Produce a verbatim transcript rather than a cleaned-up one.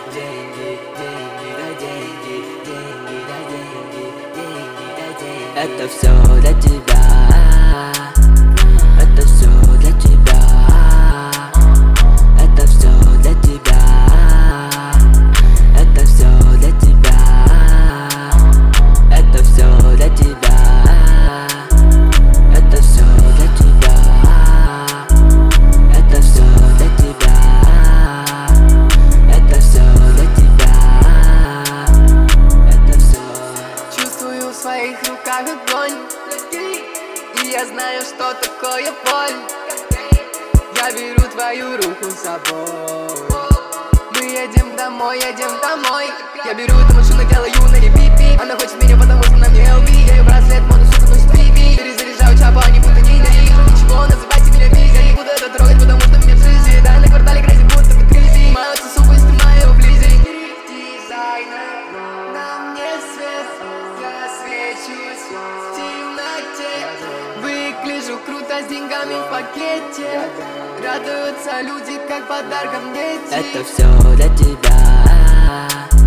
деньги, деньги, да деньги, деньги, да деньги, деньги, да деньги. Это все для тебя, это все для тебя, это все для тебя, это все для тебя, это все для тебя, это все для тебя, это все для тебя, это все для тебя, это все. Чувствую в своих руках огонь, и я знаю, что такое боль. Я беру твою руку с собой. Мы едем домой, едем домой. Я беру эту машину, делаю на репит. Она хочет меня, потому что на мне эл ви. Я ее браслет, моду, сука, носит биби. Перезаряжаю чапу, они будто не вижу ничего, называйте меня Визи. Я не буду это трогать, потому что мне в жизни. Да, на квартале грязит, будто в кризи. Маются супы, снимаю его вблизи. Дизайнер, на мне свет. Я свечусь в темноте. Выгляжу круто с деньгами в пакете. Радуются люди, как подарком дети. Это все для тебя.